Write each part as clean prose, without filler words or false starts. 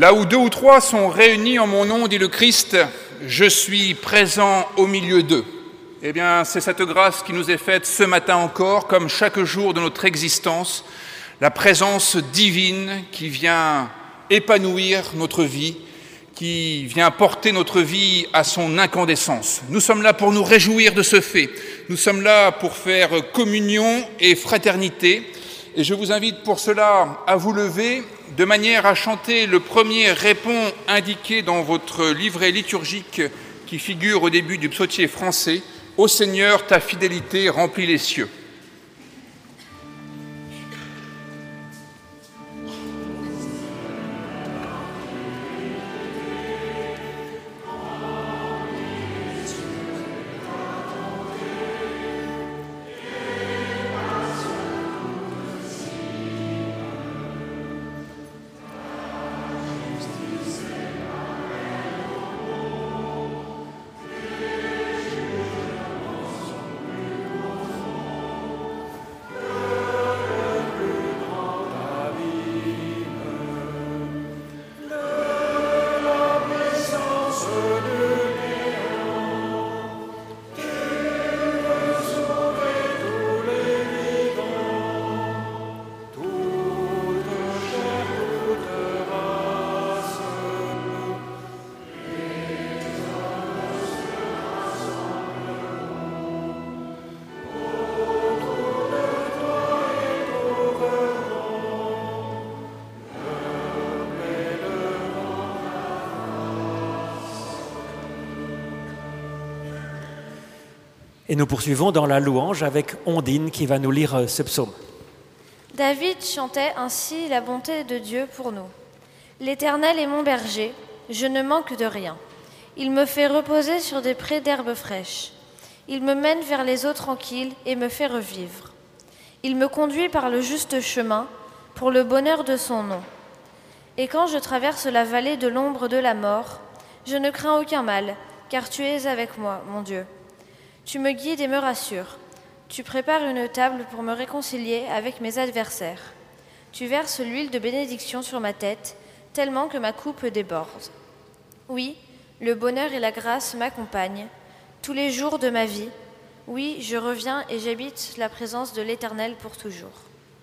Là où deux ou trois sont réunis en mon nom, dit le Christ, je suis présent au milieu d'eux. Eh bien, c'est cette grâce qui nous est faite ce matin encore, comme chaque jour de notre existence, la présence divine qui vient épanouir notre vie, qui vient porter notre vie à son incandescence. Nous sommes là pour nous réjouir de ce fait. Nous sommes là pour faire communion et fraternité. Et je vous invite pour cela à vous lever de manière à chanter le premier répond indiqué dans votre livret liturgique qui figure au début du psautier français. « Ô Seigneur, ta fidélité remplit les cieux ». Et nous poursuivons dans la louange avec Ondine qui va nous lire ce psaume. David chantait ainsi la bonté de Dieu pour nous. L'Éternel est mon berger, je ne manque de rien. Il me fait reposer sur des prés d'herbes fraîches. Il me mène vers les eaux tranquilles et me fait revivre. Il me conduit par le juste chemin pour le bonheur de son nom. Et quand je traverse la vallée de l'ombre de la mort, je ne crains aucun mal, car tu es avec moi, mon Dieu. Tu me guides et me rassures. Tu prépares une table pour me réconcilier avec mes adversaires. Tu verses l'huile de bénédiction sur ma tête, tellement que ma coupe déborde. Oui, le bonheur et la grâce m'accompagnent tous les jours de ma vie. Oui, je reviens et j'habite la présence de l'Éternel pour toujours.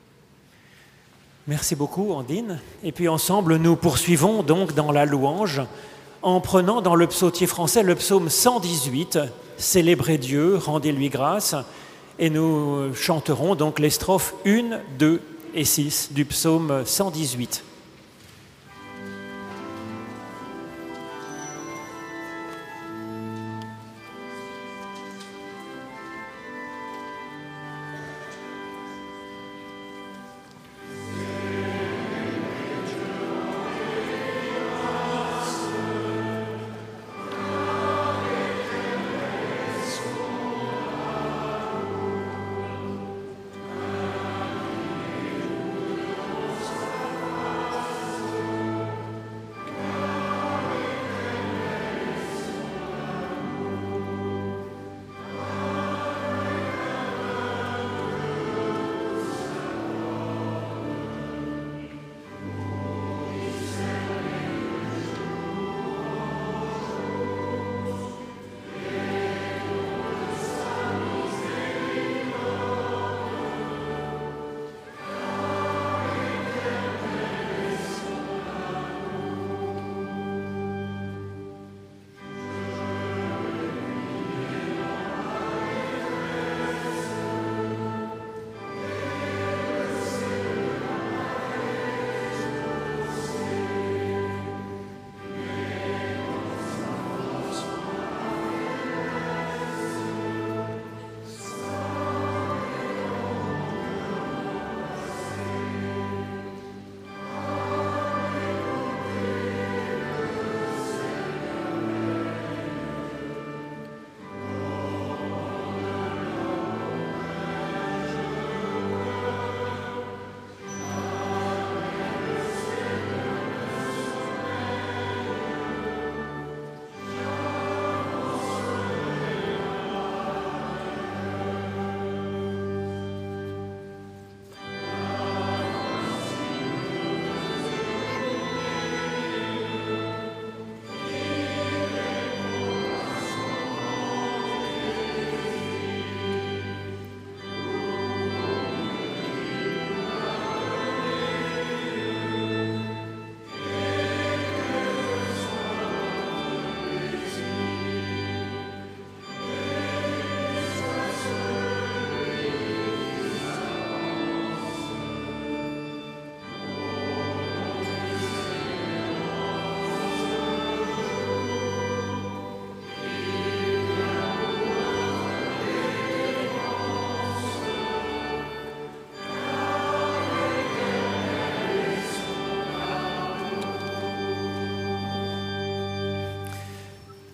Merci beaucoup, Ondine. Et puis ensemble, nous poursuivons donc dans la louange en prenant dans le psautier français le psaume 118, « Célébrez Dieu, rendez-lui grâce ». Et nous chanterons donc les strophes 1, 2 et 6 du psaume 118.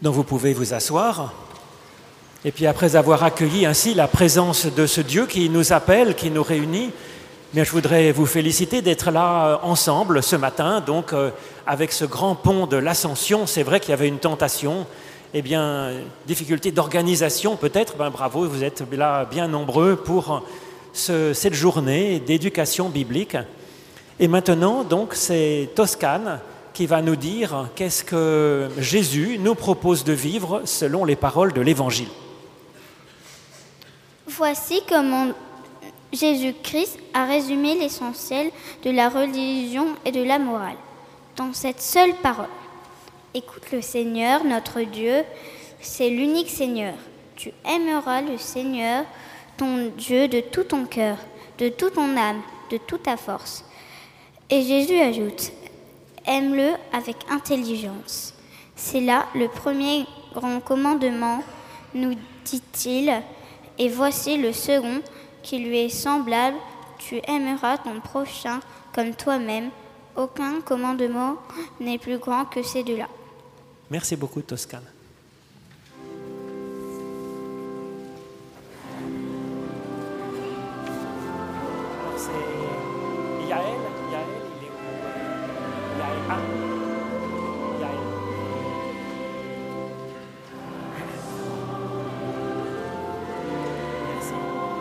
Donc vous pouvez vous asseoir. Et puis après avoir accueilli ainsi la présence de ce Dieu qui nous appelle, qui nous réunit, je voudrais vous féliciter d'être là ensemble ce matin, donc avec ce grand pont de l'Ascension. C'est vrai qu'il y avait une tentation, difficulté d'organisation peut-être. Bravo, vous êtes là bien nombreux pour cette journée d'éducation biblique. Et maintenant, donc, c'est Toscane qui va nous dire qu'est-ce que Jésus nous propose de vivre selon les paroles de l'Évangile. Voici comment Jésus-Christ a résumé l'essentiel de la religion et de la morale dans cette seule parole. Écoute le Seigneur, notre Dieu, c'est l'unique Seigneur. Tu aimeras le Seigneur, ton Dieu, de tout ton cœur, de toute ton âme, de toute ta force. Et Jésus ajoute, aime-le avec intelligence. C'est là le premier grand commandement, nous dit-il, et voici le second qui lui est semblable, tu aimeras ton prochain comme toi-même. Aucun commandement n'est plus grand que ces deux-là. Merci beaucoup, Toscane. C'est Yaël, il est où? Yaël. Ah. Yaël. Merci.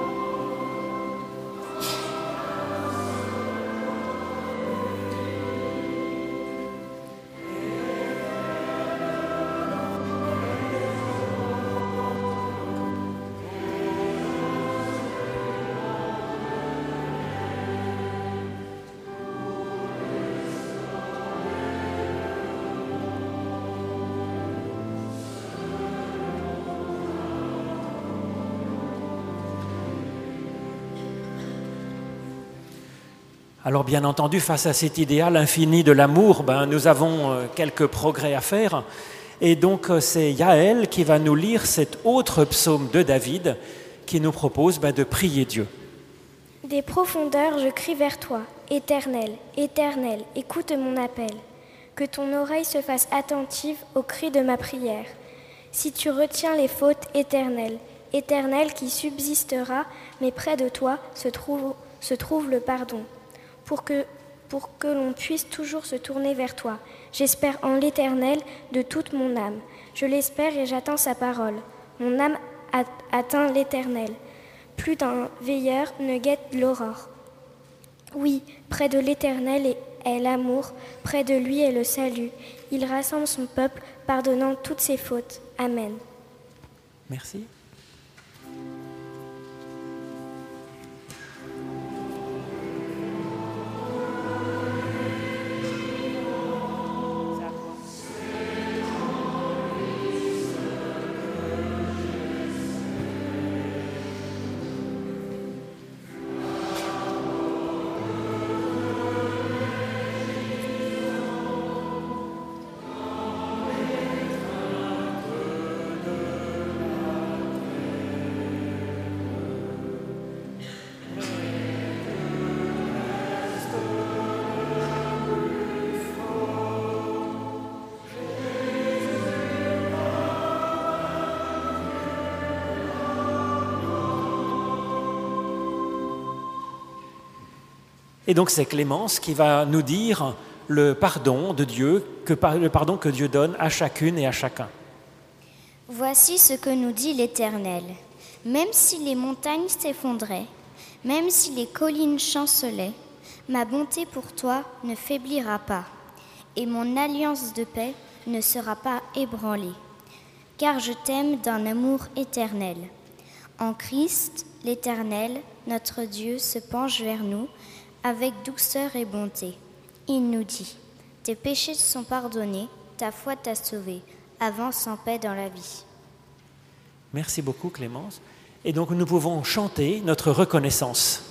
Alors bien entendu, face à cet idéal infini de l'amour, nous avons quelques progrès à faire. Et donc c'est Yaël qui va nous lire cet autre psaume de David qui nous propose de prier Dieu. Des profondeurs, je crie vers toi, Éternel, Éternel, écoute mon appel. Que ton oreille se fasse attentive au cri de ma prière. Si tu retiens les fautes, Éternel, Éternel qui subsistera, mais près de toi se trouve le pardon. Pour que l'on puisse toujours se tourner vers toi. J'espère en l'Éternel de toute mon âme. Je l'espère et j'attends sa parole. Mon âme atteint l'Éternel. Plus d'un veilleur ne guette l'aurore. Oui, près de l'Éternel est l'amour, près de lui est le salut. Il rassemble son peuple, pardonnant toutes ses fautes. Amen. Merci. Et donc c'est Clémence qui va nous dire le pardon de Dieu, le pardon que Dieu donne à chacune et à chacun. Voici ce que nous dit l'Éternel. Même si les montagnes s'effondraient, même si les collines chancelaient, ma bonté pour toi ne faiblira pas, et mon alliance de paix ne sera pas ébranlée. Car je t'aime d'un amour éternel. En Christ, l'Éternel, notre Dieu, se penche vers nous, avec douceur et bonté. Il nous dit, tes péchés sont pardonnés, ta foi t'a sauvé, avance en paix dans la vie. Merci beaucoup Clémence. Et donc nous pouvons chanter notre reconnaissance.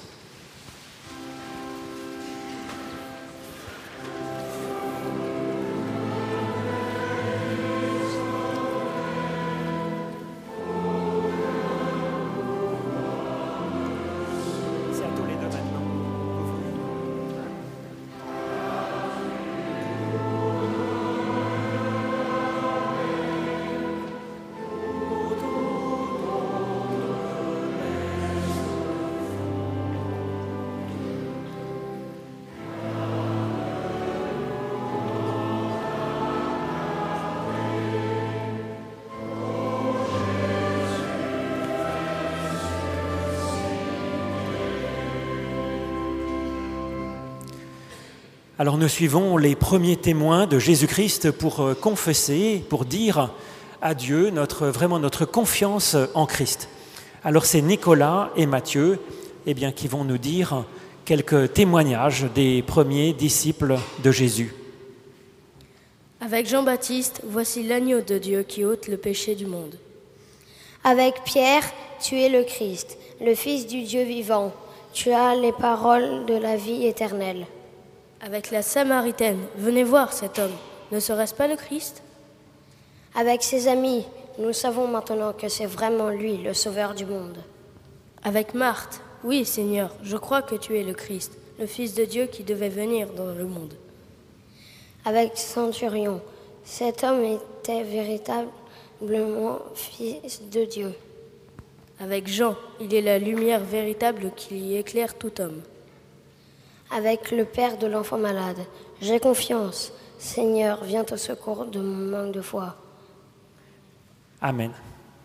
Alors nous suivons les premiers témoins de Jésus-Christ pour confesser, pour dire à Dieu vraiment notre confiance en Christ. Alors c'est Nicolas et Matthieu qui vont nous dire quelques témoignages des premiers disciples de Jésus. Avec Jean-Baptiste, voici l'agneau de Dieu qui ôte le péché du monde. Avec Pierre, tu es le Christ, le Fils du Dieu vivant. Tu as les paroles de la vie éternelle. Avec la Samaritaine, venez voir cet homme. Ne serait-ce pas le Christ ? Avec ses amis, nous savons maintenant que c'est vraiment lui, le Sauveur du monde. Avec Marthe, oui Seigneur, je crois que tu es le Christ, le Fils de Dieu qui devait venir dans le monde. Avec Centurion, cet homme était véritablement Fils de Dieu. Avec Jean, il est la lumière véritable qui y éclaire tout homme. Avec le père de l'enfant malade, j'ai confiance. Seigneur, viens au secours de mon manque de foi. Amen.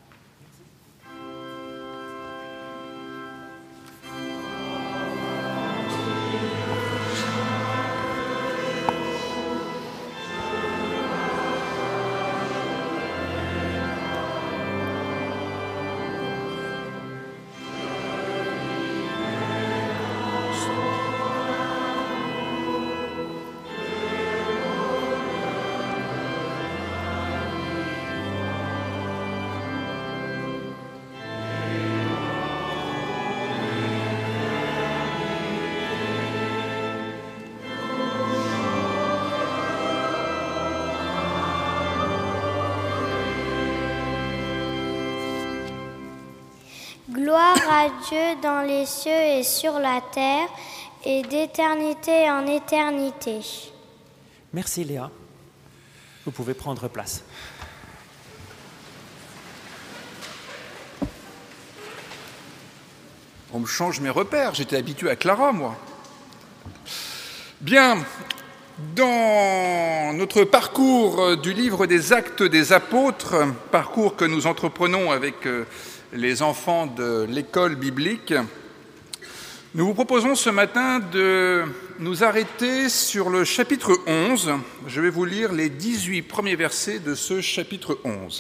Gloire à Dieu dans les cieux et sur la terre, et d'éternité en éternité. Merci Léa. Vous pouvez prendre place. On me change mes repères, j'étais habitué à Clara, moi. Bien, dans notre parcours du livre des Actes des Apôtres, parcours que nous entreprenons avec les enfants de l'école biblique, nous vous proposons ce matin de nous arrêter sur le chapitre 11. Je vais vous lire les 18 premiers versets de ce chapitre 11.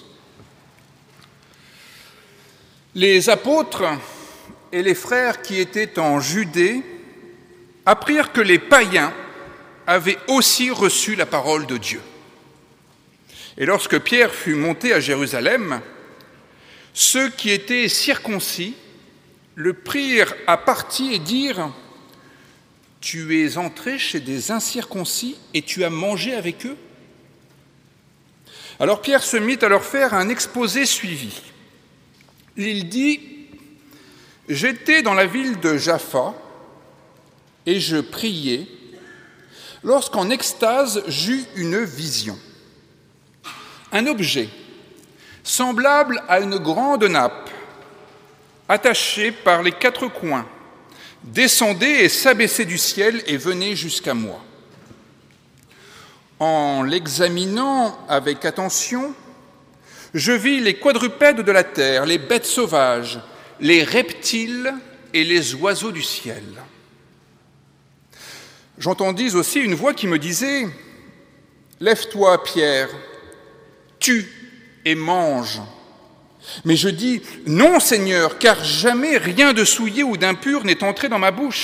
Les apôtres et les frères qui étaient en Judée apprirent que les païens avaient aussi reçu la parole de Dieu. Et lorsque Pierre fut monté à Jérusalem, ceux qui étaient circoncis le prirent à partie et dirent « Tu es entré chez des incirconcis et tu as mangé avec eux ?» Alors Pierre se mit à leur faire un exposé suivi. Il dit « J'étais dans la ville de Jaffa et je priais, lorsqu'en extase j'eus une vision. Un objet semblable à une grande nappe, attachée par les quatre coins, descendait et s'abaissait du ciel et venait jusqu'à moi. En l'examinant avec attention, je vis les quadrupèdes de la terre, les bêtes sauvages, les reptiles et les oiseaux du ciel. J'entendis aussi une voix qui me disait « Lève-toi, Pierre, tue et mange. » Mais je dis « Non, Seigneur, car jamais rien de souillé ou d'impur n'est entré dans ma bouche. »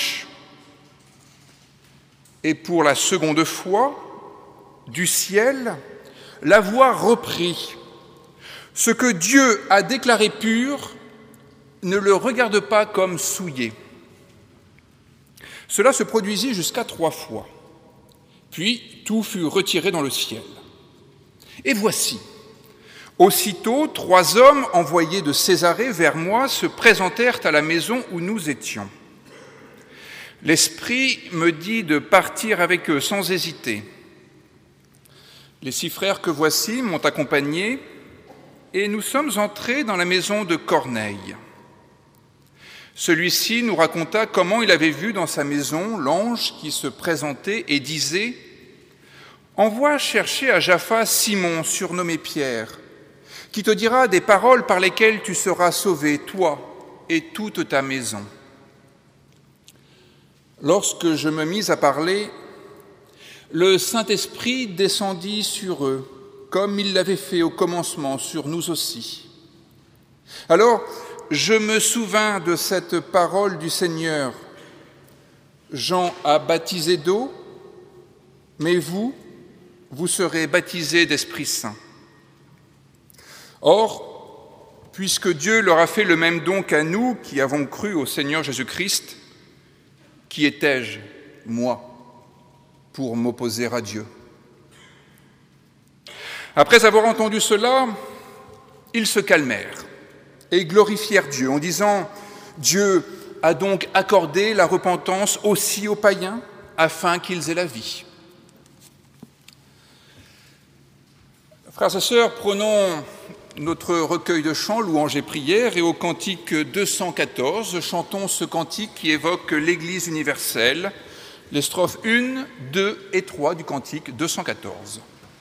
Et pour la seconde fois, du ciel, la voix reprit « Ce que Dieu a déclaré pur, ne le regarde pas comme souillé. » Cela se produisit jusqu'à 3 fois. Puis tout fut retiré dans le ciel. Et voici, aussitôt 3 hommes envoyés de Césarée vers moi se présentèrent à la maison où nous étions. L'Esprit me dit de partir avec eux sans hésiter. Les 6 frères que voici m'ont accompagné et nous sommes entrés dans la maison de Corneille. Celui-ci nous raconta comment il avait vu dans sa maison l'ange qui se présentait et disait « Envoie chercher à Jaffa Simon, surnommé Pierre, qui te dira des paroles par lesquelles tu seras sauvé, toi et toute ta maison. » Lorsque je me mis à parler, le Saint-Esprit descendit sur eux, comme il l'avait fait au commencement sur nous aussi. Alors, je me souvins de cette parole du Seigneur. Jean a baptisé d'eau, mais vous serez baptisés d'Esprit Saint. Or, puisque Dieu leur a fait le même don qu'à nous qui avons cru au Seigneur Jésus-Christ, qui étais-je, moi, pour m'opposer à Dieu ? Après avoir entendu cela, ils se calmèrent et glorifièrent Dieu en disant « Dieu a donc accordé la repentance aussi aux païens afin qu'ils aient la vie. » Frères et sœurs, prenons notre recueil de chants, louanges et prières, et au cantique 214, chantons ce cantique qui évoque l'Église universelle, les strophes 1, 2 et 3 du cantique 214.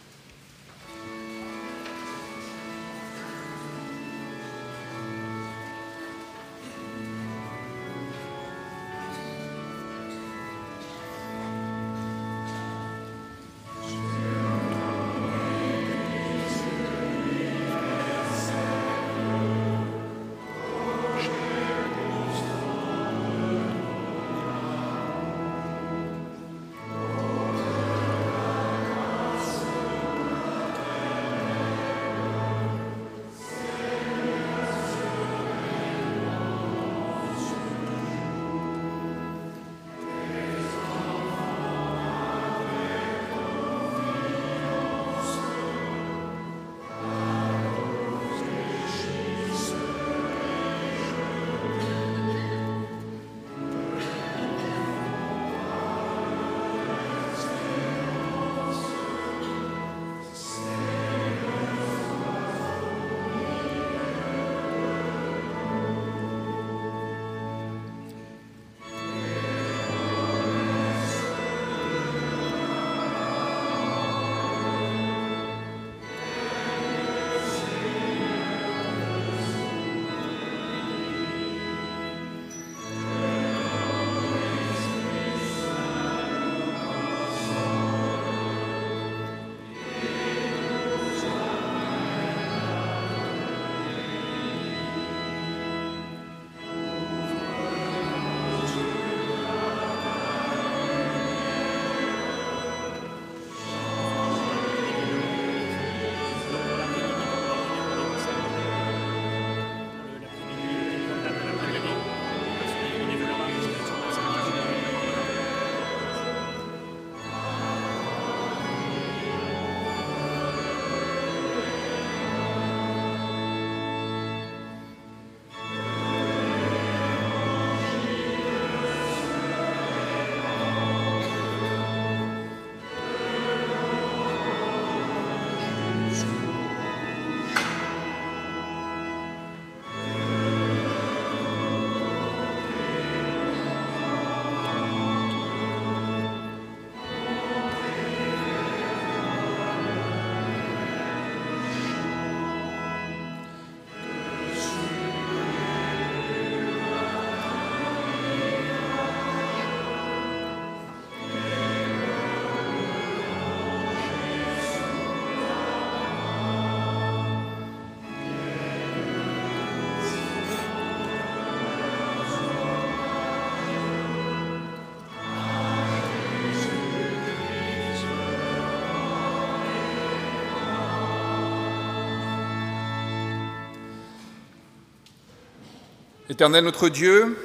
Éternel notre Dieu,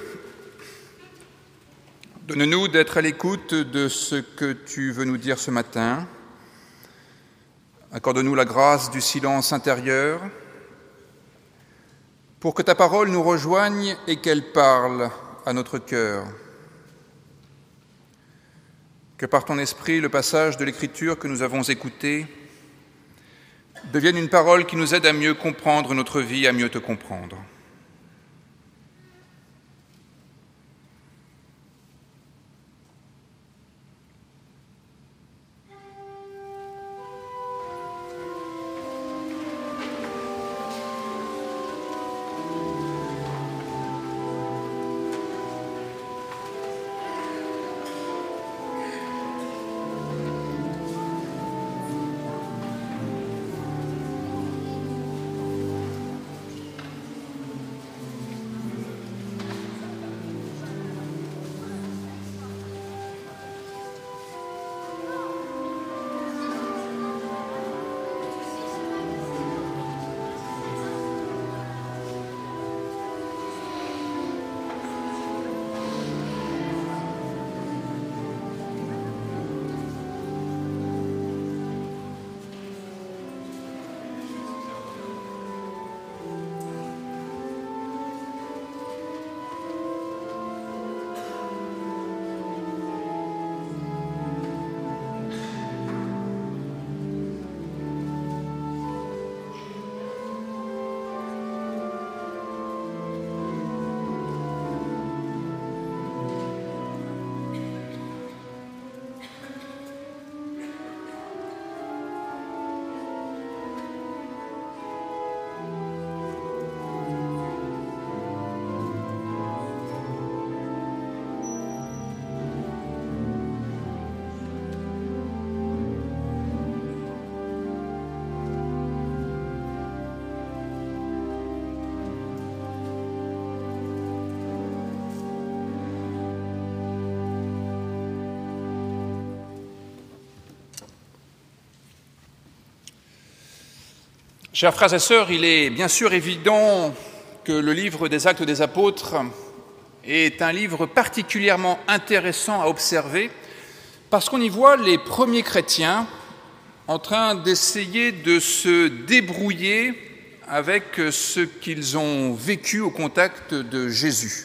donne-nous d'être à l'écoute de ce que tu veux nous dire ce matin. Accorde-nous la grâce du silence intérieur pour que ta parole nous rejoigne et qu'elle parle à notre cœur. Que par ton esprit, le passage de l'Écriture que nous avons écouté devienne une parole qui nous aide à mieux comprendre notre vie, à mieux te comprendre. Chers frères et sœurs, il est bien sûr évident que le livre des Actes des Apôtres est un livre particulièrement intéressant à observer parce qu'on y voit les premiers chrétiens en train d'essayer de se débrouiller avec ce qu'ils ont vécu au contact de Jésus.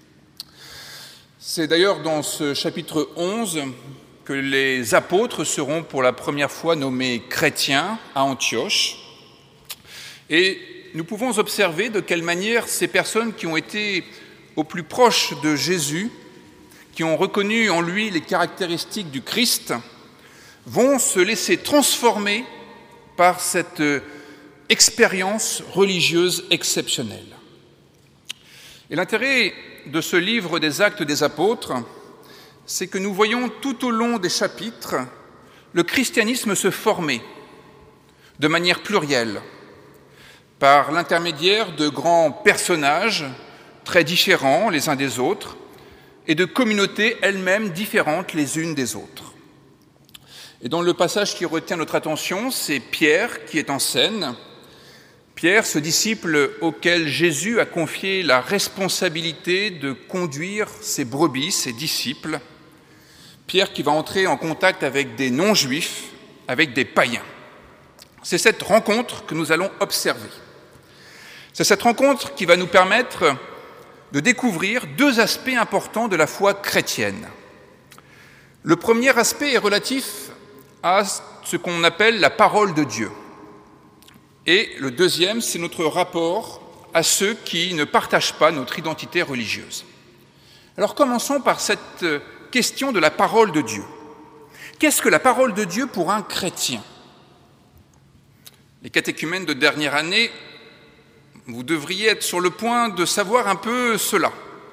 C'est d'ailleurs dans ce chapitre 11 que les apôtres seront pour la première fois nommés chrétiens à Antioche. Et nous pouvons observer de quelle manière ces personnes qui ont été au plus proche de Jésus, qui ont reconnu en lui les caractéristiques du Christ, vont se laisser transformer par cette expérience religieuse exceptionnelle. Et l'intérêt de ce livre des Actes des Apôtres, c'est que nous voyons tout au long des chapitres le christianisme se former de manière plurielle, par l'intermédiaire de grands personnages très différents les uns des autres et de communautés elles-mêmes différentes les unes des autres. Et dans le passage qui retient notre attention, c'est Pierre qui est en scène. Pierre, ce disciple auquel Jésus a confié la responsabilité de conduire ses brebis, ses disciples. Pierre qui va entrer en contact avec des non-juifs, avec des païens. C'est cette rencontre que nous allons observer. C'est cette rencontre qui va nous permettre de découvrir deux aspects importants de la foi chrétienne. Le premier aspect est relatif à ce qu'on appelle la parole de Dieu. Et le deuxième, c'est notre rapport à ceux qui ne partagent pas notre identité religieuse. Alors commençons par cette question de la parole de Dieu. Qu'est-ce que la parole de Dieu pour un chrétien ? Les catéchumènes de dernière année, vous devriez être sur le point de savoir un peu cela.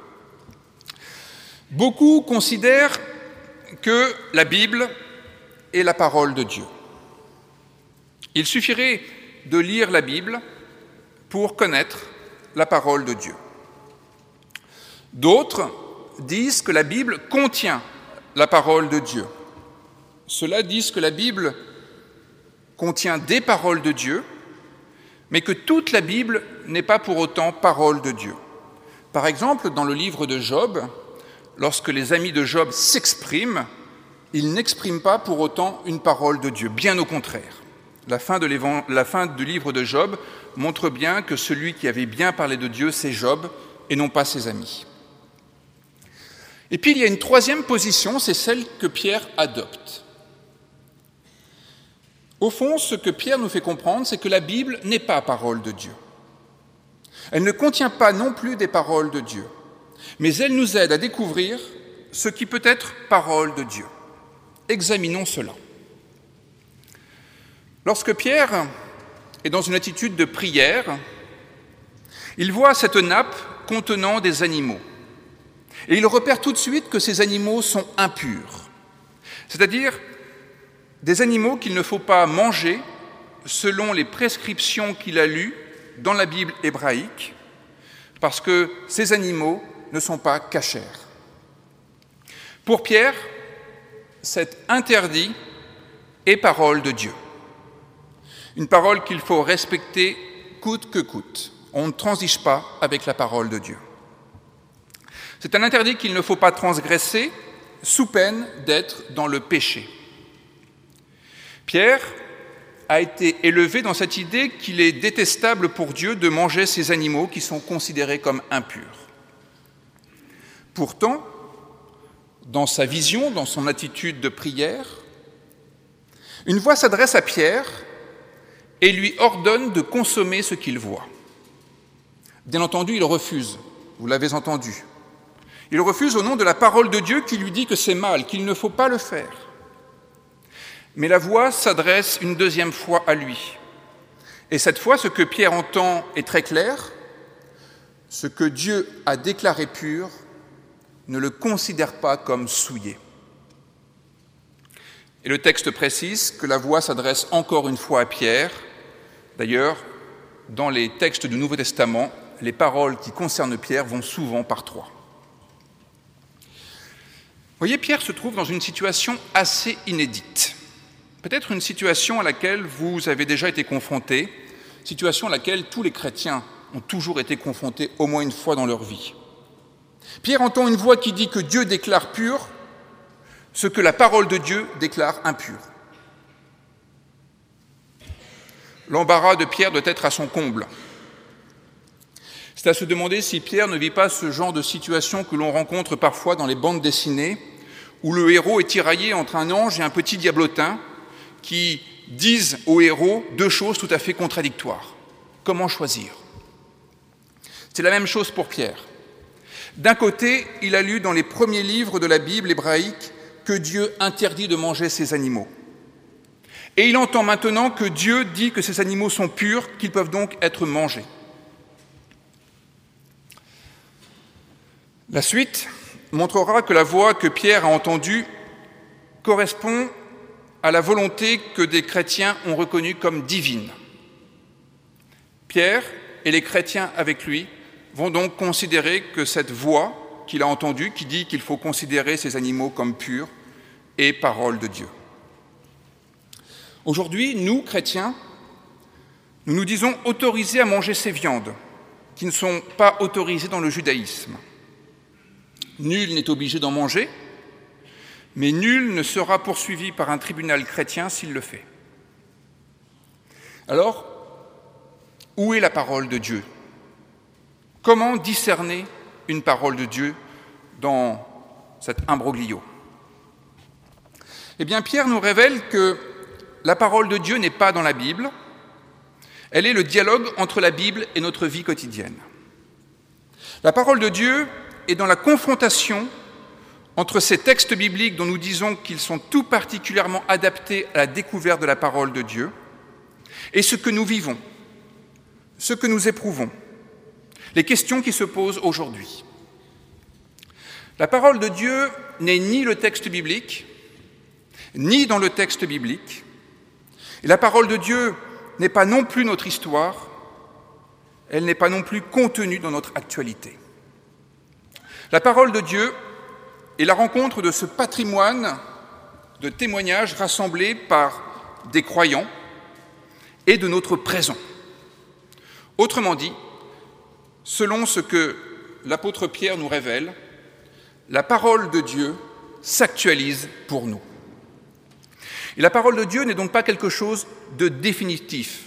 Beaucoup considèrent que la Bible est la parole de Dieu. Il suffirait de lire la Bible pour connaître la parole de Dieu. D'autres disent que la Bible contient la parole de Dieu. Ceux-là disent que la Bible contient des paroles de Dieu, mais que toute la Bible n'est pas pour autant parole de Dieu. Par exemple, dans le livre de Job, lorsque les amis de Job s'expriment, ils n'expriment pas pour autant une parole de Dieu, bien au contraire. La fin du livre de Job montre bien que celui qui avait bien parlé de Dieu, c'est Job, et non pas ses amis. Et puis il y a une troisième position, c'est celle que Pierre adopte. Au fond, ce que Pierre nous fait comprendre, c'est que la Bible n'est pas parole de Dieu. Elle ne contient pas non plus des paroles de Dieu, mais elle nous aide à découvrir ce qui peut être parole de Dieu. Examinons cela. Lorsque Pierre est dans une attitude de prière, il voit cette nappe contenant des animaux. Et il repère tout de suite que ces animaux sont impurs, c'est-à-dire des animaux qu'il ne faut pas manger selon les prescriptions qu'il a lues dans la Bible hébraïque, parce que ces animaux ne sont pas cachers. Pour Pierre, cet interdit est parole de Dieu. Une parole qu'il faut respecter coûte que coûte. On ne transige pas avec la parole de Dieu. C'est un interdit qu'il ne faut pas transgresser sous peine d'être dans le péché. Pierre a été élevé dans cette idée qu'il est détestable pour Dieu de manger ces animaux qui sont considérés comme impurs. Pourtant, dans sa vision, dans son attitude de prière, une voix s'adresse à Pierre et lui ordonne de consommer ce qu'il voit. Bien entendu, il refuse, vous l'avez entendu. Il refuse au nom de la parole de Dieu qui lui dit que c'est mal, qu'il ne faut pas le faire. Mais la voix s'adresse une deuxième fois à lui. Et cette fois, ce que Pierre entend est très clair. Ce que Dieu a déclaré pur, ne le considère pas comme souillé. Et le texte précise que la voix s'adresse encore une fois à Pierre. D'ailleurs, dans les textes du Nouveau Testament, les paroles qui concernent Pierre vont souvent par trois. Vous voyez, Pierre se trouve dans une situation assez inédite. Peut-être une situation à laquelle vous avez déjà été confronté, situation à laquelle tous les chrétiens ont toujours été confrontés au moins une fois dans leur vie. Pierre entend une voix qui dit que Dieu déclare pur ce que la parole de Dieu déclare impur. L'embarras de Pierre doit être à son comble. C'est à se demander si Pierre ne vit pas ce genre de situation que l'on rencontre parfois dans les bandes dessinées, où le héros est tiraillé entre un ange et un petit diablotin qui disent au héros deux choses tout à fait contradictoires. Comment choisir ? C'est la même chose pour Pierre. D'un côté, il a lu dans les premiers livres de la Bible hébraïque que Dieu interdit de manger ces animaux. Et il entend maintenant que Dieu dit que ces animaux sont purs, qu'ils peuvent donc être mangés. La suite montrera que la voix que Pierre a entendue correspond à la volonté que des chrétiens ont reconnue comme divine. Pierre et les chrétiens avec lui vont donc considérer que cette voix qu'il a entendue, qui dit qu'il faut considérer ces animaux comme purs, est parole de Dieu. Aujourd'hui, nous, chrétiens, nous nous disons autorisés à manger ces viandes, qui ne sont pas autorisées dans le judaïsme. Nul n'est obligé d'en manger, mais nul ne sera poursuivi par un tribunal chrétien s'il le fait. Alors, où est la parole de Dieu ? Comment discerner une parole de Dieu dans cet imbroglio ? Eh bien, Pierre nous révèle que la parole de Dieu n'est pas dans la Bible, elle est le dialogue entre la Bible et notre vie quotidienne. La parole de Dieu est dans la confrontation entre ces textes bibliques dont nous disons qu'ils sont tout particulièrement adaptés à la découverte de la parole de Dieu, et ce que nous vivons, ce que nous éprouvons, les questions qui se posent aujourd'hui. La parole de Dieu n'est ni le texte biblique, ni dans le texte biblique, et la parole de Dieu n'est pas non plus notre histoire, elle n'est pas non plus contenue dans notre actualité. La parole de Dieu est la rencontre de ce patrimoine de témoignages rassemblés par des croyants et de notre présent. Autrement dit, selon ce que l'apôtre Pierre nous révèle, la parole de Dieu s'actualise pour nous. Et la parole de Dieu n'est donc pas quelque chose de définitif.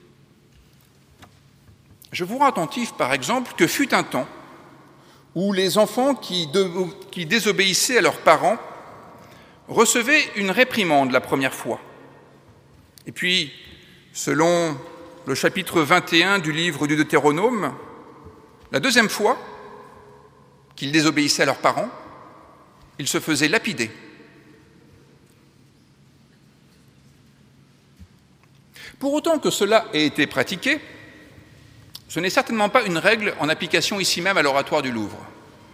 Je vous rends attentif, par exemple, que fut un temps où les enfants qui désobéissaient à leurs parents recevaient une réprimande la première fois. Et puis, selon le chapitre 21 du livre du Deutéronome, la deuxième fois qu'ils désobéissaient à leurs parents, ils se faisaient lapider. Pour autant que cela ait été pratiqué, ce n'est certainement pas une règle en application ici même à l'Oratoire du Louvre.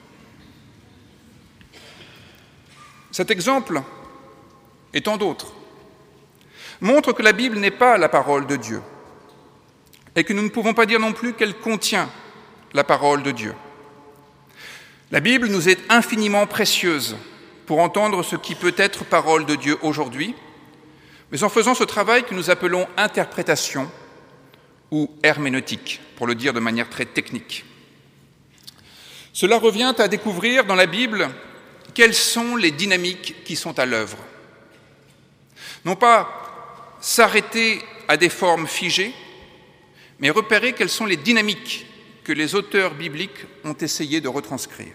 Cet exemple, et tant d'autres, montre que la Bible n'est pas la parole de Dieu et que nous ne pouvons pas dire non plus qu'elle contient la parole de Dieu. La Bible nous est infiniment précieuse pour entendre ce qui peut être parole de Dieu aujourd'hui, mais en faisant ce travail que nous appelons interprétation ou herméneutique, pour le dire de manière très technique. Cela revient à découvrir dans la Bible quelles sont les dynamiques qui sont à l'œuvre. Non pas s'arrêter à des formes figées, mais repérer quelles sont les dynamiques que les auteurs bibliques ont essayé de retranscrire.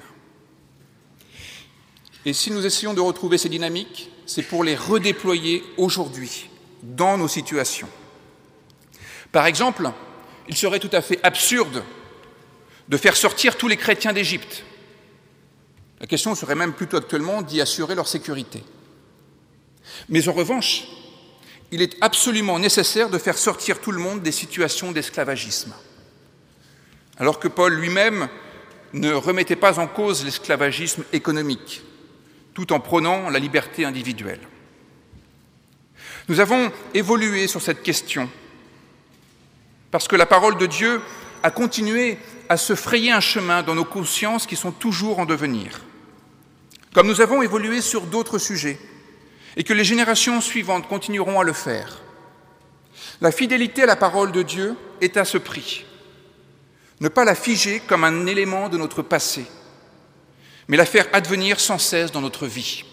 Et si nous essayons de retrouver ces dynamiques, c'est pour les redéployer aujourd'hui, dans nos situations. Par exemple, il serait tout à fait absurde de faire sortir tous les chrétiens d'Égypte. La question serait même plutôt actuellement d'y assurer leur sécurité. Mais en revanche, il est absolument nécessaire de faire sortir tout le monde des situations d'esclavagisme. Alors que Paul lui-même ne remettait pas en cause l'esclavagisme économique, tout en prônant la liberté individuelle. Nous avons évolué sur cette question parce que la parole de Dieu a continué à se frayer un chemin dans nos consciences qui sont toujours en devenir. Comme nous avons évolué sur d'autres sujets et que les générations suivantes continueront à le faire. La fidélité à la parole de Dieu est à ce prix. Ne pas la figer comme un élément de notre passé, mais la faire advenir sans cesse dans notre vie.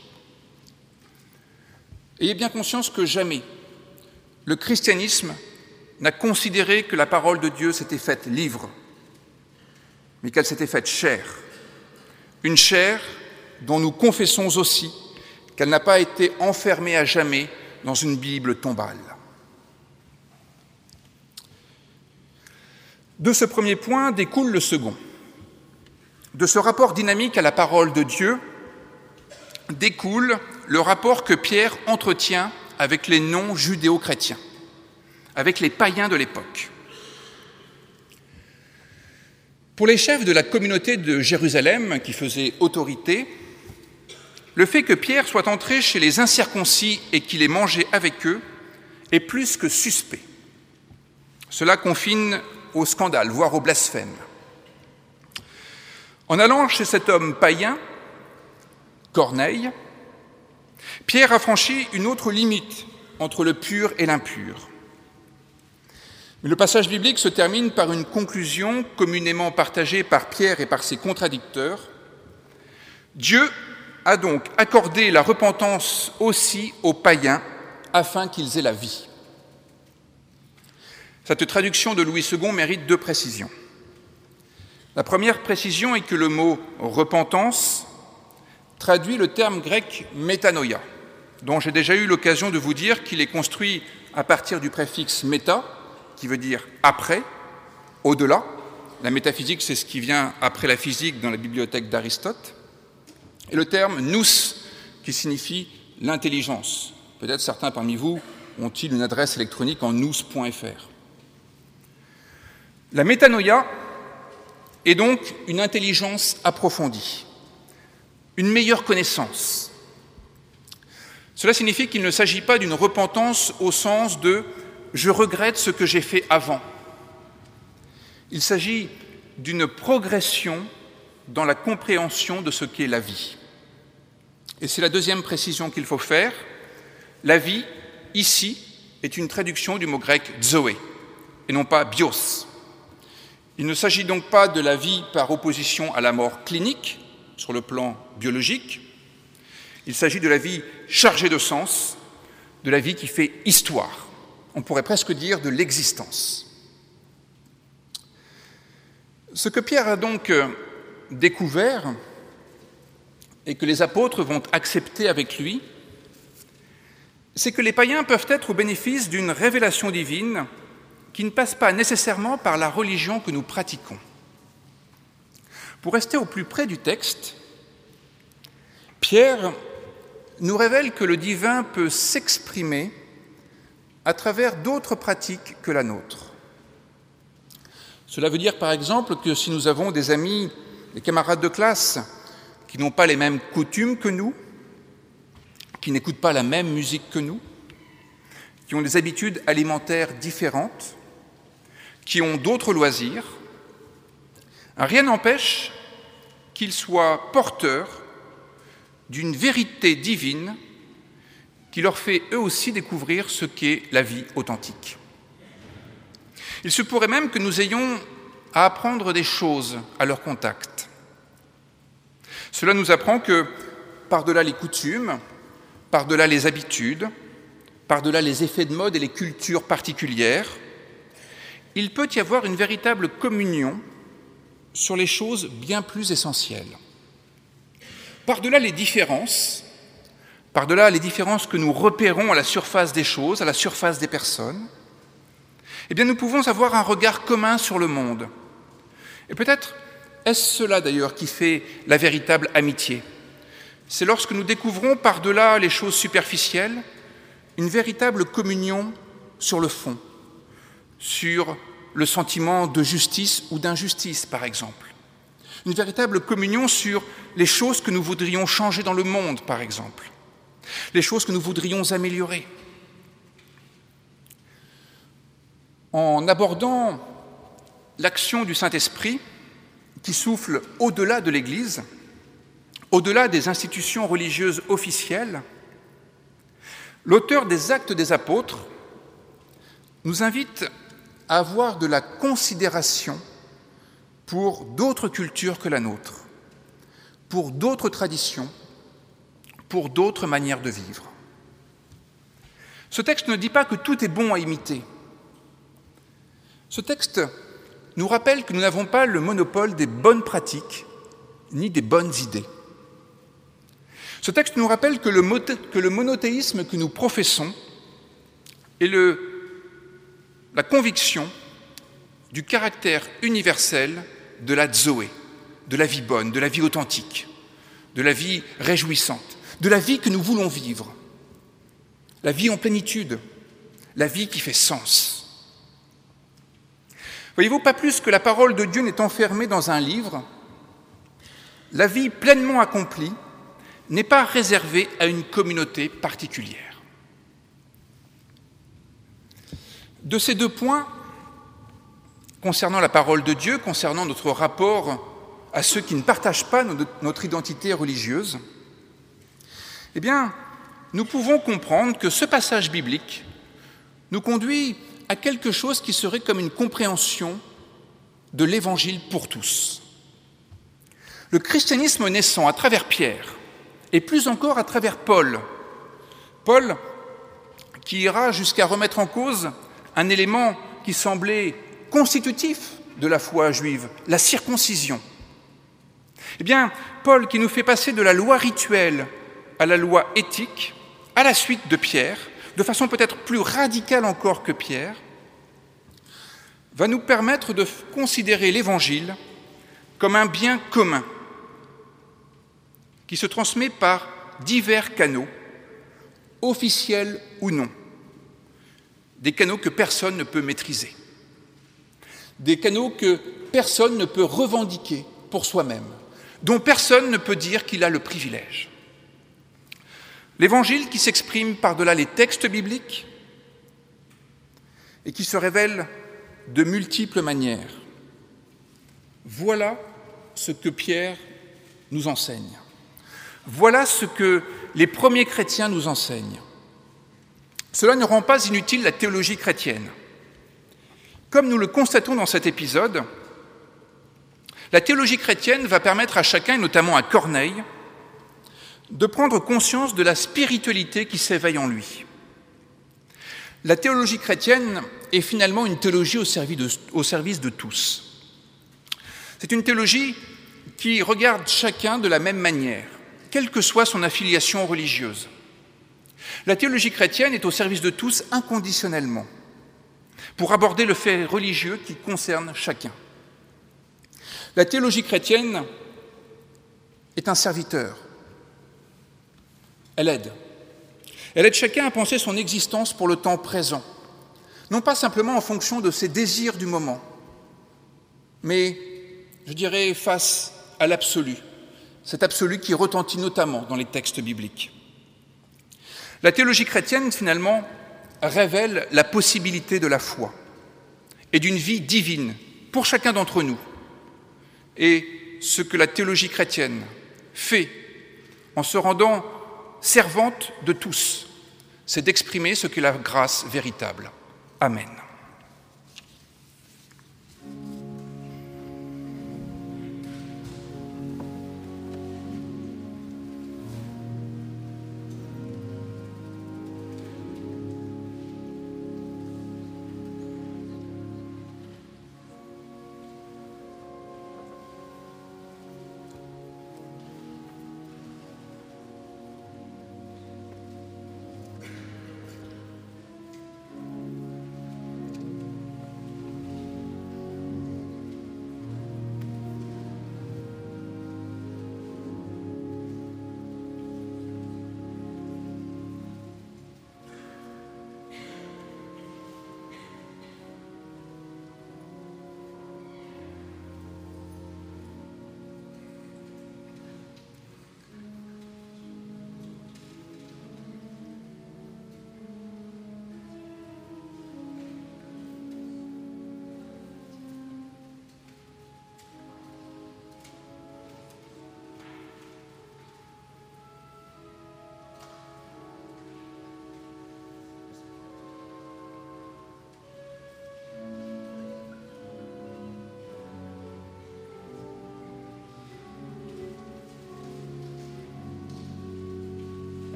Ayez bien conscience que jamais le christianisme n'a considéré que la parole de Dieu s'était faite livre, mais qu'elle s'était faite chair. Une chair dont nous confessons aussi qu'elle n'a pas été enfermée à jamais dans une Bible tombale. De ce premier point découle le second. De ce rapport dynamique à la parole de Dieu découle le rapport que Pierre entretient avec les non-judéo-chrétiens, avec les païens de l'époque. Pour les chefs de la communauté de Jérusalem qui faisaient autorité, le fait que Pierre soit entré chez les incirconcis et qu'il ait mangé avec eux est plus que suspect. Cela confine au scandale, voire au blasphème. En allant chez cet homme païen, Corneille, Pierre a franchi une autre limite entre le pur et l'impur. Mais le passage biblique se termine par une conclusion communément partagée par Pierre et par ses contradicteurs. Dieu a donc accordé la repentance aussi aux païens afin qu'ils aient la vie. Cette traduction de Louis II mérite 2 précisions. La première précision est que le mot « repentance » traduit le terme grec « métanoïa », dont j'ai déjà eu l'occasion de vous dire qu'il est construit à partir du préfixe « méta », qui veut dire « après »,« au-delà ». La métaphysique, c'est ce qui vient après la physique dans la bibliothèque d'Aristote. Et le terme « nous », qui signifie « l'intelligence ». Peut-être certains parmi vous ont-ils une adresse électronique en nous.fr. La métanoïa est donc une intelligence approfondie, une meilleure connaissance. Cela signifie qu'il ne s'agit pas d'une repentance au sens de « je regrette ce que j'ai fait avant ». Il s'agit d'une progression dans la compréhension de ce qu'est la vie. Et c'est la deuxième précision qu'il faut faire. La vie, ici, est une traduction du mot grec « zoé » et non pas « bios ». Il ne s'agit donc pas de la vie par opposition à la mort clinique, sur le plan biologique. Il s'agit de la vie chargée de sens, de la vie qui fait histoire. On pourrait presque dire de l'existence. Ce que Pierre a donc découvert et que les apôtres vont accepter avec lui, c'est que les païens peuvent être au bénéfice d'une révélation divine qui ne passe pas nécessairement par la religion que nous pratiquons. Pour rester au plus près du texte, Pierre nous révèle que le divin peut s'exprimer à travers d'autres pratiques que la nôtre. Cela veut dire par exemple que si nous avons des amis, des camarades de classe qui n'ont pas les mêmes coutumes que nous, qui n'écoutent pas la même musique que nous, qui ont des habitudes alimentaires différentes, qui ont d'autres loisirs, rien n'empêche qu'ils soient porteurs d'une vérité divine qui leur fait eux aussi découvrir ce qu'est la vie authentique. Il se pourrait même que nous ayons à apprendre des choses à leur contact. Cela nous apprend que, par-delà les coutumes, par-delà les habitudes, par-delà les effets de mode et les cultures particulières, il peut y avoir une véritable communion sur les choses bien plus essentielles. Par-delà les différences que nous repérons à la surface des choses, à la surface des personnes, eh bien nous pouvons avoir un regard commun sur le monde. Et peut-être est-ce cela d'ailleurs qui fait la véritable amitié. C'est lorsque nous découvrons par-delà les choses superficielles une véritable communion sur le fond, sur le sentiment de justice ou d'injustice, par exemple. Une véritable communion sur les choses que nous voudrions changer dans le monde, par exemple. Les choses que nous voudrions améliorer. En abordant l'action du Saint-Esprit qui souffle au-delà de l'Église, au-delà des institutions religieuses officielles, l'auteur des Actes des Apôtres nous invite à avoir de la considération pour d'autres cultures que la nôtre, pour d'autres traditions, pour d'autres manières de vivre. Ce texte ne dit pas que tout est bon à imiter. Ce texte nous rappelle que nous n'avons pas le monopole des bonnes pratiques ni des bonnes idées. Ce texte nous rappelle que le monothéisme que nous professons est la conviction du caractère universel de la Zoé, de la vie bonne, de la vie authentique, de la vie réjouissante, de la vie que nous voulons vivre, la vie en plénitude, la vie qui fait sens. Voyez-vous, pas plus que la parole de Dieu n'est enfermée dans un livre, la vie pleinement accomplie n'est pas réservée à une communauté particulière. De ces deux points, concernant la parole de Dieu, concernant notre rapport à ceux qui ne partagent pas notre identité religieuse, eh bien, nous pouvons comprendre que ce passage biblique nous conduit à quelque chose qui serait comme une compréhension de l'Évangile pour tous. Le christianisme naissant à travers Pierre, et plus encore à travers Paul, qui ira jusqu'à remettre en cause un élément qui semblait constitutif de la foi juive, la circoncision. Eh bien, Paul, qui nous fait passer de la loi rituelle à la loi éthique, à la suite de Pierre, de façon peut-être plus radicale encore que Pierre, va nous permettre de considérer l'Évangile comme un bien commun qui se transmet par divers canaux, officiels ou non, des canaux que personne ne peut maîtriser, des canaux que personne ne peut revendiquer pour soi-même, dont personne ne peut dire qu'il a le privilège. L'Évangile qui s'exprime par-delà les textes bibliques et qui se révèle de multiples manières. Voilà ce que Pierre nous enseigne. Voilà ce que les premiers chrétiens nous enseignent. Cela ne rend pas inutile la théologie chrétienne. Comme nous le constatons dans cet épisode, la théologie chrétienne va permettre à chacun, et notamment à Corneille, de prendre conscience de la spiritualité qui s'éveille en lui. La théologie chrétienne est finalement une théologie au service de tous. C'est une théologie qui regarde chacun de la même manière, quelle que soit son affiliation religieuse. La théologie chrétienne est au service de tous inconditionnellement, pour aborder le fait religieux qui concerne chacun. La théologie chrétienne est un serviteur. Elle aide. Elle aide chacun à penser son existence pour le temps présent, non pas simplement en fonction de ses désirs du moment, mais, je dirais, face à l'absolu, cet absolu qui retentit notamment dans les textes bibliques. La théologie chrétienne, finalement, révèle la possibilité de la foi et d'une vie divine pour chacun d'entre nous. Et ce que la théologie chrétienne fait en se rendant servante de tous, c'est d'exprimer ce qu'est la grâce véritable. Amen.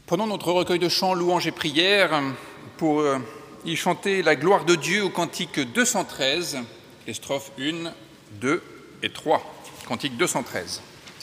Prenons notre recueil de chants, louanges et prières pour y chanter la gloire de Dieu au cantique 213, les strophes 1, 2 et 3. Cantique 213.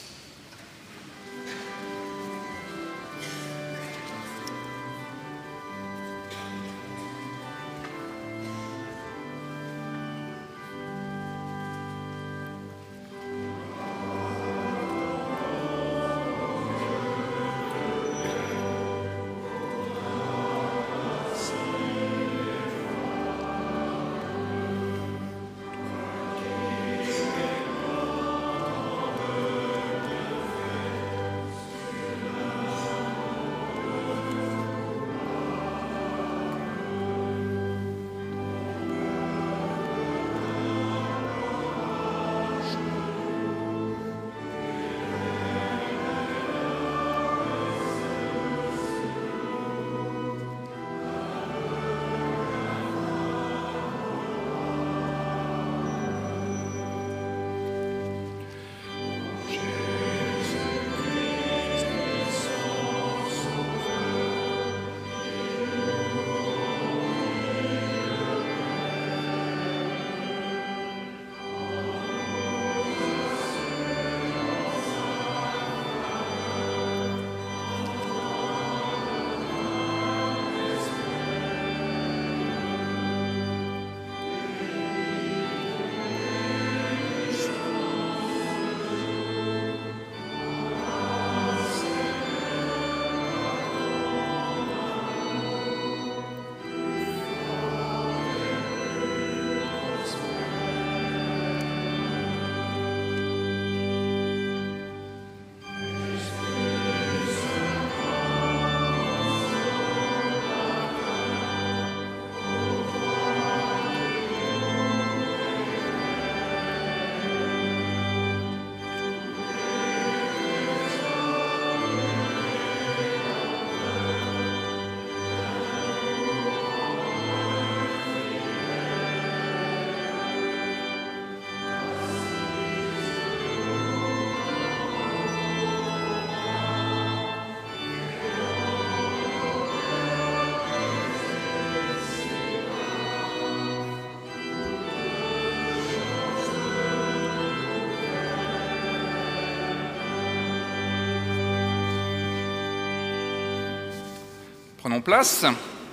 Prenons place.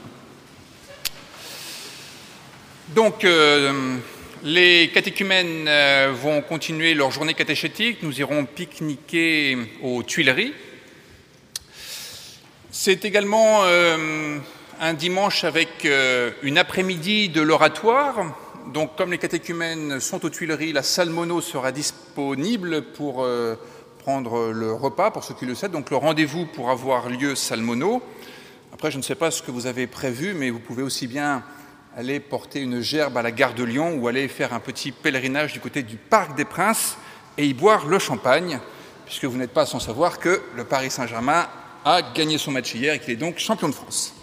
Donc, les catéchumènes vont continuer leur journée catéchétique. Nous irons pique-niquer aux Tuileries. C'est également un dimanche avec une après-midi de l'oratoire. Donc, comme les catéchumènes sont aux Tuileries, la salle Monod sera disponible pour prendre le repas, pour ceux qui le souhaitent. Donc, le rendez-vous pour avoir lieu salle Monod. Après, je ne sais pas ce que vous avez prévu, mais vous pouvez aussi bien aller porter une gerbe à la gare de Lyon ou aller faire un petit pèlerinage du côté du Parc des Princes et y boire le champagne, puisque vous n'êtes pas sans savoir que le Paris Saint-Germain a gagné son match hier et qu'il est donc champion de France.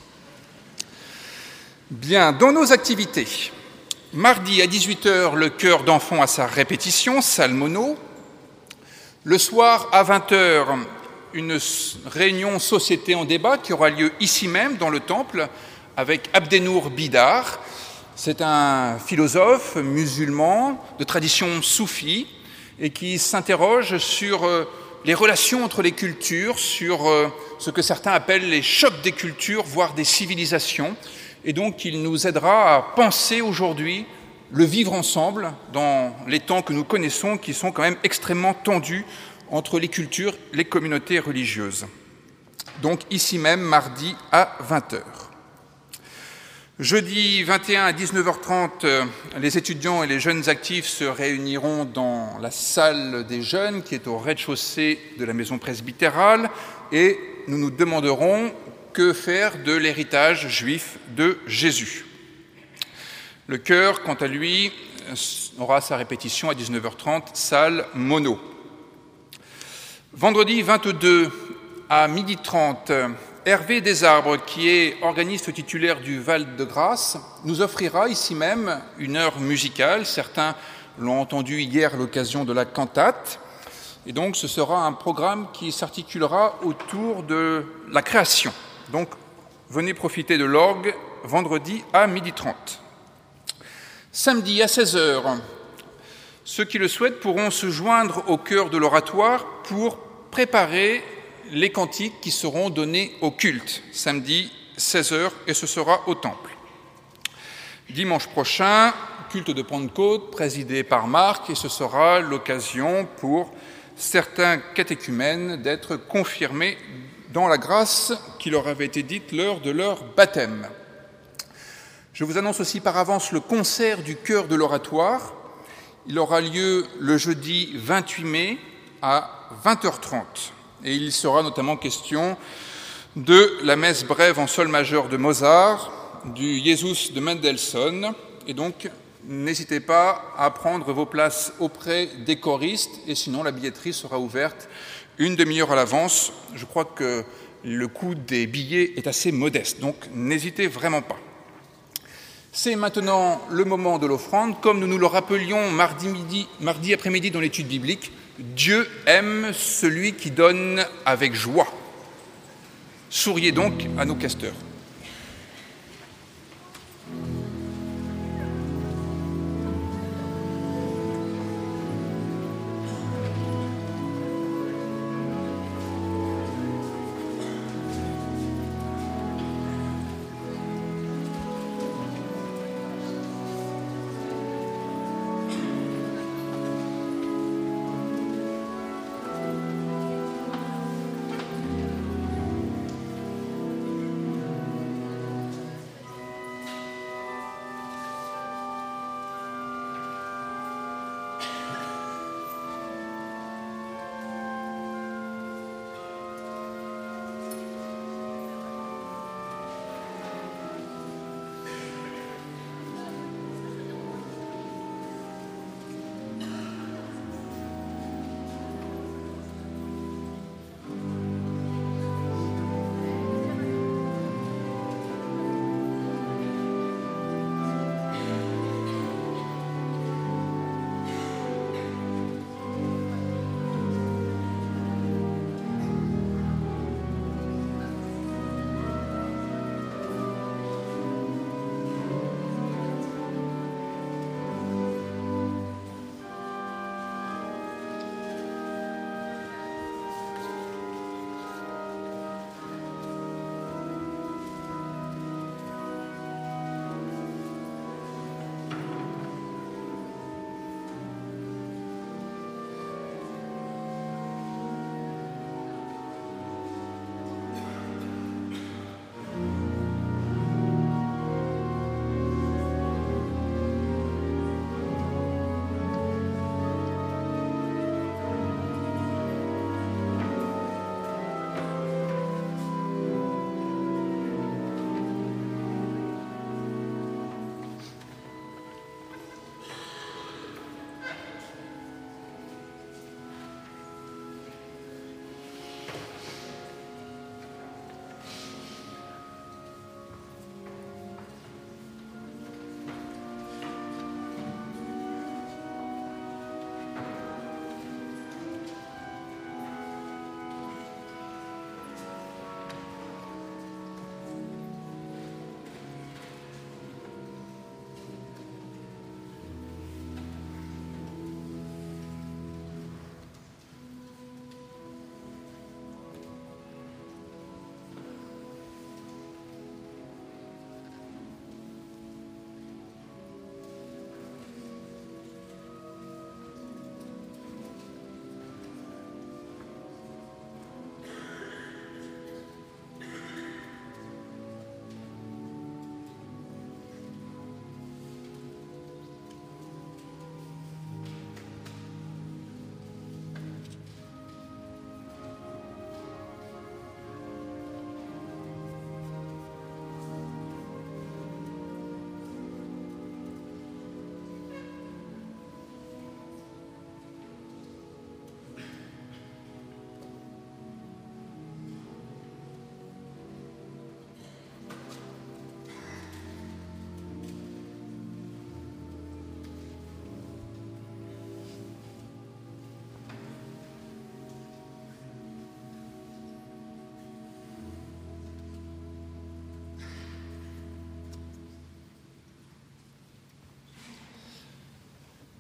Bien, dans nos activités, mardi à 18h, le chœur d'enfants à sa répétition, salle Monod. Le soir à 20h, une réunion société en débat qui aura lieu ici même dans le temple avec Abdenour Bidar. C'est un philosophe musulman de tradition soufie et qui s'interroge sur les relations entre les cultures, sur ce que certains appellent les chocs des cultures, voire des civilisations. Et donc il nous aidera à penser aujourd'hui le vivre ensemble dans les temps que nous connaissons qui sont quand même extrêmement tendus entre les cultures, les communautés religieuses. Donc ici même, mardi à 20h. Jeudi 21 à 19h30, les étudiants et les jeunes actifs se réuniront dans la salle des jeunes qui est au rez-de-chaussée de la maison presbytérale et nous nous demanderons que faire de l'héritage juif de Jésus. Le chœur, quant à lui, aura sa répétition à 19h30, salle Monod. Vendredi 22 à 12h30, Hervé Desarbres, qui est organiste titulaire du Val-de-Grâce, nous offrira ici même une heure musicale. Certains l'ont entendu hier à l'occasion de la cantate. Et donc ce sera un programme qui s'articulera autour de la création. Donc venez profiter de l'orgue vendredi à 12h30. Samedi à 16h, ceux qui le souhaitent pourront se joindre au chœur de l'oratoire pour préparer les cantiques qui seront donnés au culte. Samedi 16h et ce sera au temple. Dimanche prochain, culte de Pentecôte présidé par Marc et ce sera l'occasion pour certains catéchumènes d'être confirmés dans la grâce qui leur avait été dite lors de leur baptême. Je vous annonce aussi par avance le concert du chœur de l'oratoire. Il aura lieu le jeudi 28 mai à 20h30 et il sera notamment question de la messe brève en sol majeur de Mozart, du Jesus de Mendelssohn et donc n'hésitez pas à prendre vos places auprès des choristes et sinon la billetterie sera ouverte une demi-heure à l'avance. Je crois que le coût des billets est assez modeste, donc n'hésitez vraiment pas. C'est maintenant le moment de l'offrande. Comme nous nous le rappelions mardi après-midi dans l'étude biblique, Dieu aime celui qui donne avec joie. Souriez donc à nos questeurs.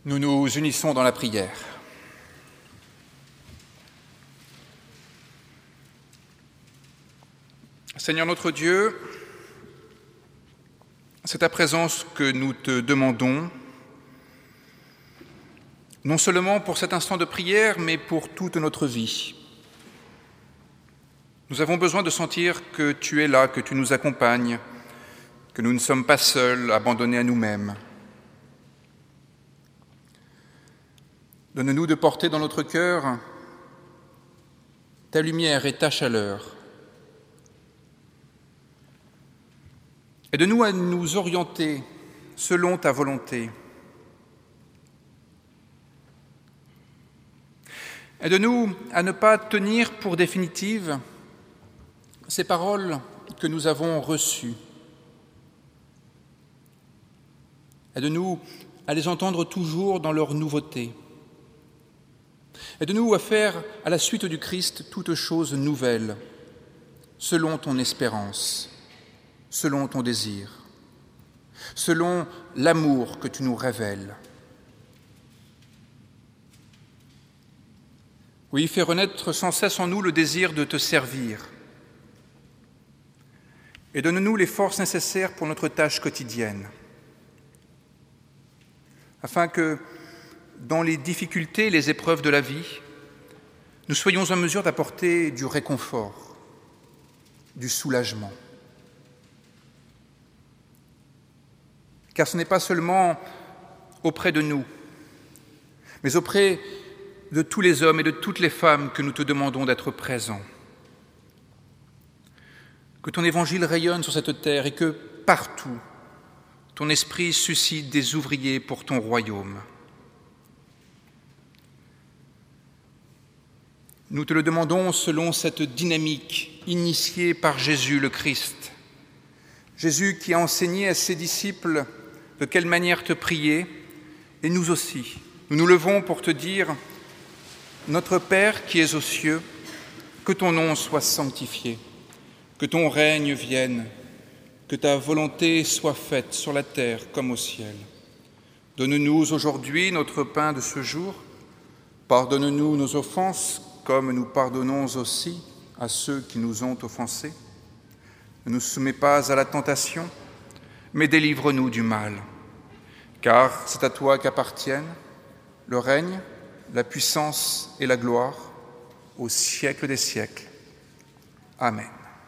Nous nous unissons dans la prière. Seigneur notre Dieu, c'est ta présence que nous te demandons, non seulement pour cet instant de prière, mais pour toute notre vie. Nous avons besoin de sentir que tu es là, que tu nous accompagnes, que nous ne sommes pas seuls, abandonnés à nous-mêmes. Donne-nous de porter dans notre cœur ta lumière et ta chaleur. Aide-nous à nous orienter selon ta volonté. Aide-nous à ne pas tenir pour définitives ces paroles que nous avons reçues. Aide-nous à les entendre toujours dans leur nouveauté. Aide-nous à faire à la suite du Christ toutes choses nouvelles, selon ton espérance, selon ton désir, selon l'amour que tu nous révèles. Oui, fais renaître sans cesse en nous le désir de te servir et donne-nous les forces nécessaires pour notre tâche quotidienne, afin que, dans les difficultés et les épreuves de la vie, nous soyons en mesure d'apporter du réconfort, du soulagement. Car ce n'est pas seulement auprès de nous, mais auprès de tous les hommes et de toutes les femmes que nous te demandons d'être présents. Que ton évangile rayonne sur cette terre et que partout, ton esprit suscite des ouvriers pour ton royaume. Nous te le demandons selon cette dynamique initiée par Jésus le Christ. Jésus qui a enseigné à ses disciples de quelle manière te prier, et nous aussi. Nous nous levons pour te dire « Notre Père qui es aux cieux, que ton nom soit sanctifié, que ton règne vienne, que ta volonté soit faite sur la terre comme au ciel. Donne-nous aujourd'hui notre pain de ce jour. Pardonne-nous nos offenses, comme nous pardonnons aussi à ceux qui nous ont offensés. Ne nous soumets pas à la tentation, mais délivre-nous du mal. Car c'est à toi qu'appartiennent le règne, la puissance et la gloire au siècle des siècles. Amen.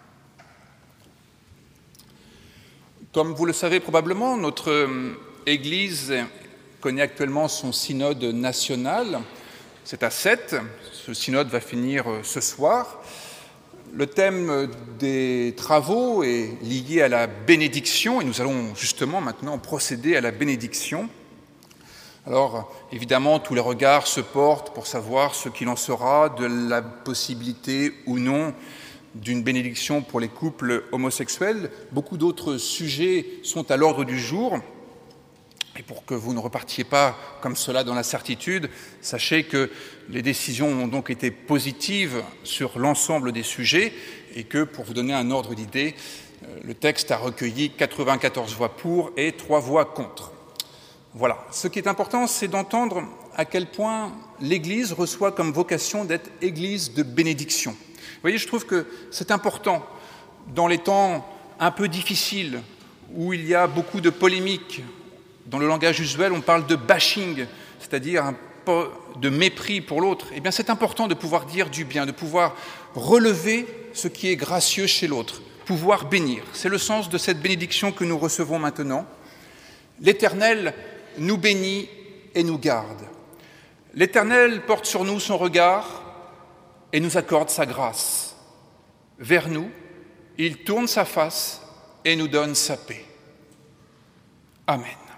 Comme vous le savez probablement, notre Église connaît actuellement son synode national. C'est à 7. Ce synode va finir ce soir. Le thème des travaux est lié à la bénédiction et nous allons justement maintenant procéder à la bénédiction. Alors, évidemment, tous les regards se portent pour savoir ce qu'il en sera de la possibilité ou non d'une bénédiction pour les couples homosexuels. Beaucoup d'autres sujets sont à l'ordre du jour. Et pour que vous ne repartiez pas comme cela dans l'incertitude, sachez que les décisions ont donc été positives sur l'ensemble des sujets et que, pour vous donner un ordre d'idée, le texte a recueilli 94 voix pour et 3 voix contre. Voilà. Ce qui est important, c'est d'entendre à quel point l'Église reçoit comme vocation d'être Église de bénédiction. Vous voyez, je trouve que c'est important, dans les temps un peu difficiles, où il y a beaucoup de polémiques. Dans le langage usuel, on parle de bashing, c'est-à-dire un peu de mépris pour l'autre. Eh bien, c'est important de pouvoir dire du bien, de pouvoir relever ce qui est gracieux chez l'autre, pouvoir bénir. C'est le sens de cette bénédiction que nous recevons maintenant. L'Éternel nous bénit et nous garde. L'Éternel porte sur nous son regard et nous accorde sa grâce. Vers nous, il tourne sa face et nous donne sa paix. Amen.